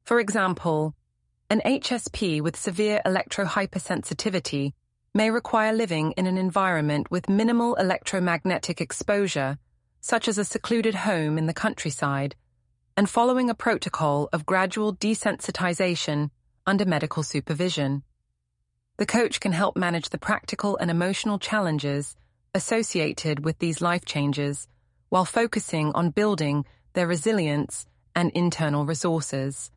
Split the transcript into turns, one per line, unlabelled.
For example, an HSP with severe electrohypersensitivity may require living in an environment with minimal electromagnetic exposure, such as a secluded home in the countryside, and following a protocol of gradual desensitization under medical supervision. The coach can help manage the practical and emotional challenges associated with these life changes while focusing on building their resilience and internal resources.